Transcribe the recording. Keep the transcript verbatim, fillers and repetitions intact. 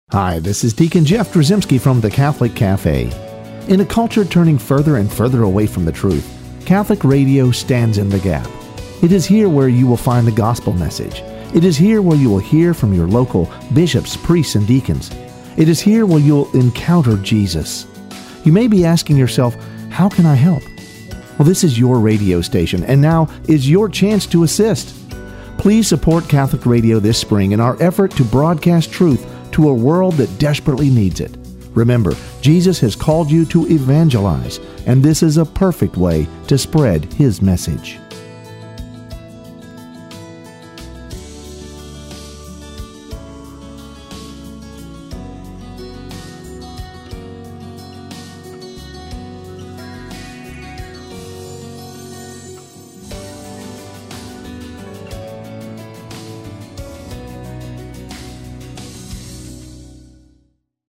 Hi, this is Deacon Jeff Drzymski from the Catholic Cafe. In a culture turning further and further away from the truth, Catholic radio stands in the gap. It is here where you will find the gospel message. It is here where you will hear from your local bishops, priests, and deacons. It is here where you'll encounter Jesus. You may be asking yourself, how can I help? Well, this is your radio station, and now is your chance to assist. Please support Catholic Radio this spring in our effort to broadcast truth to a world that desperately needs it. Remember, Jesus has called you to evangelize, and this is a perfect way to spread His message.